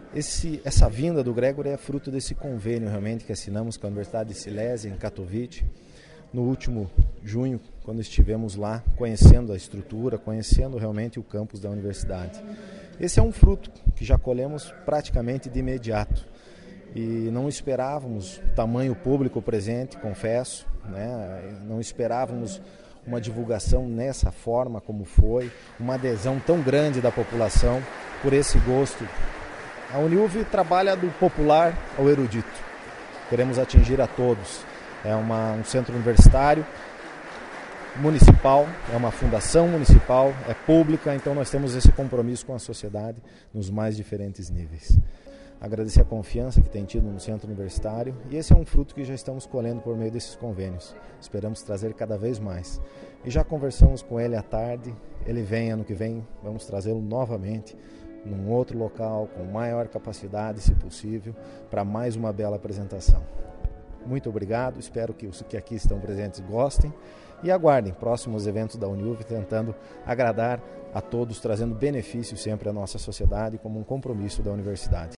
Essa vinda do Gregory é fruto desse convênio realmente que assinamos com a Universidade de Silésia, em Katowice, no último junho, quando estivemos lá conhecendo a estrutura, conhecendo realmente o campus da universidade. Esse é um fruto que já colhemos praticamente de imediato e não esperávamos tamanho público presente, confesso, né? Não esperávamos uma divulgação nessa forma como foi, uma adesão tão grande da população por esse gosto. A Uniuv trabalha do popular ao erudito. Queremos atingir a todos. É um centro universitário municipal, é uma fundação municipal, é pública, então nós temos esse compromisso com a sociedade nos mais diferentes níveis. Agradecer a confiança que tem tido no centro universitário e esse é um fruto que já estamos colhendo por meio desses convênios. Esperamos trazer cada vez mais. E já conversamos com ele à tarde, ele vem ano que vem, vamos trazê-lo novamente num outro local, com maior capacidade, se possível, para mais uma bela apresentação. Muito obrigado, espero que os que aqui estão presentes gostem e aguardem próximos eventos da Uniuv, tentando agradar a todos, trazendo benefícios sempre à nossa sociedade como um compromisso da universidade.